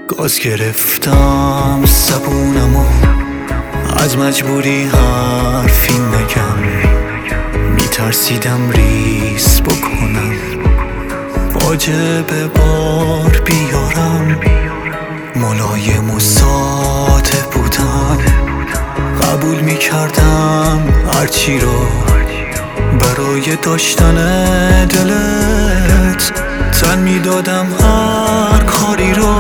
گاز گرفتم زبونمو، از مجبوری حرفی نگم. میترسیدم ریس بکنم، واجب بار بیارم. ملایم و ساده بودم، قبول میکردم هرچی رو برای داشتن دلت. تن میدادم هر کاری رو،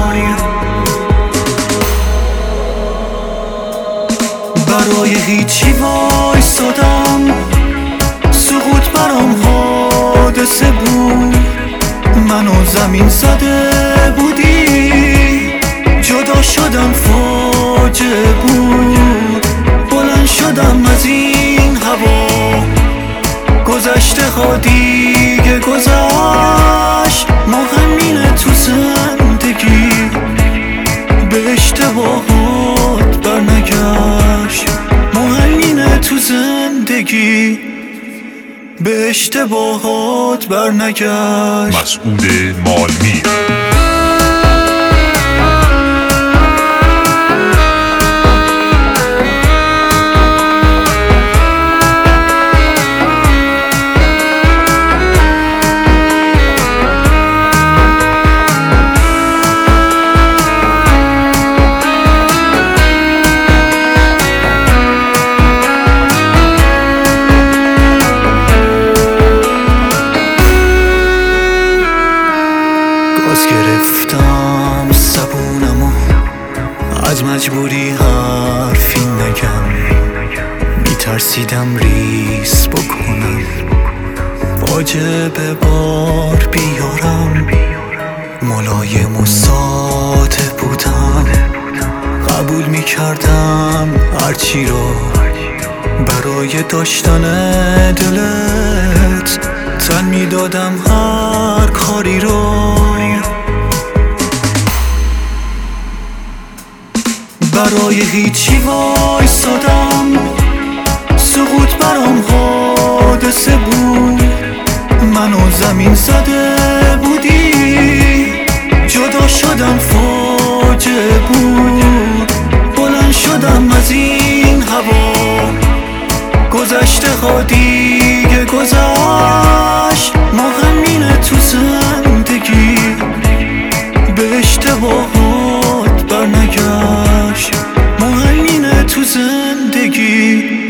برای هیچی وایسادم. سقوط برام حادثه بود، منو زمین زده بودی. جدا شدم فاجعه بود، بلند شدم از این هوا. گذشته ها دیگه گذشت، مهم اینه تو زندگی به اشتباهات برنگشت. مهم اینه تو زندگی به اشتباهات برنگشت. مسعود مالمی. گاز گرفتم زبونمو، از مجبوری حرفی نگم. میترسیدم ریس بکنم، واجب بار بیارم. ملایم و ساده بودم، قبول میکردم هرچی رو برای داشتن دلت. تن میدادم هر کاری رو، برای هیچی وایسادم. سقوط برام حادثه بود، منو زمین زده بودی. جدا شدم فاجعه بود، بلند شدم از این هوا. گذشته ها دیگه گذشت، مهم اینه تو زندگی به اشتباهات برنگشت. مهم اینه تو زندگی